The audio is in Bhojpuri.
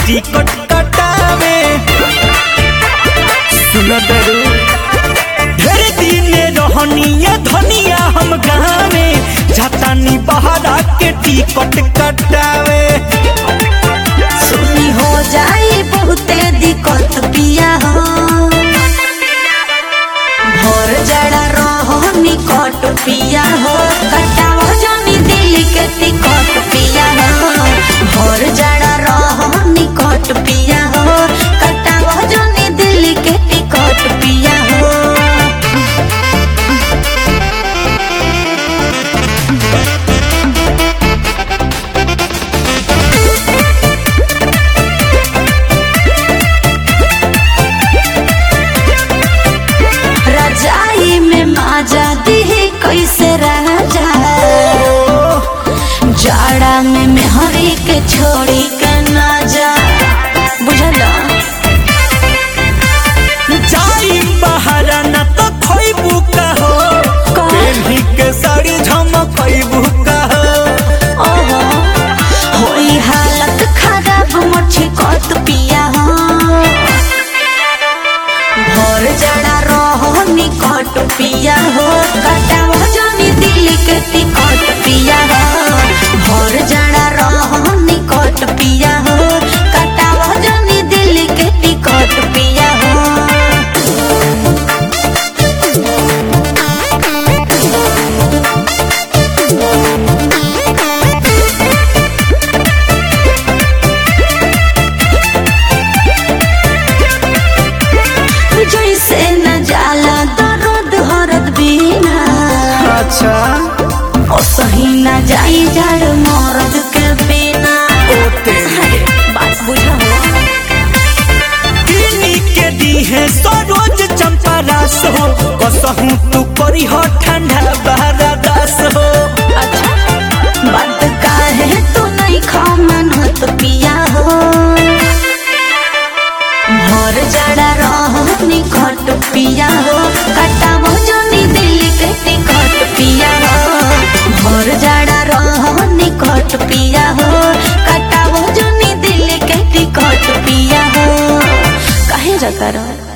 टिकट कटावे। सुनो दरू ढेर दिन रहनिया धनिया हम गावे, जातानी बहरा के टिकट कटावे। सुनी हो जाई बहुते दिक्कत पिया हो, भोर जड़ा रहो निकट पिया हो, कटाओ जानी दिल के टिकट पिया हो। भोर जड़ा रहो निकट पिया हो, कटाओ जानी दिल के टिकट पिया हो। रजाई में माजा दी कैसे राजा, जाड़ा में मेहरी के छोड़ी के ना जा, बुझला जाई बहरा न तो खोइबू का हो, पेन्ही के साड़ी झमकइबू का हो। ओहो होई हालत खराब मुझे कत पिया हो, भोर जड़ा रहो निकट पिया हो, कटाओ जानी दिल के टिकट पिया हो। भोर जड़ा रहो निकट पिया हो, कटाओ जानी दिल के टिकट पिया हो। जैसे न जाला दर्द हरद बिना, अच्छा ओ सही न जाई जड़ मर्द के बिना। ओते बात बुझो किनी के दीहे सरोज चंपा रास हो, कसहू तू करी हो ठंडा बहरा दास हो। अच्छा बात काहे तू नहीं खा मनत पिया हो, भोर जड़ा रहो निकट पिया हो, कटाओ जानी दिल के टिकट पिया हो। भोर जड़ा रहो निकट पिया हो, कटाओ जानी दिल के टिकट पिया हो। काहे जता रहो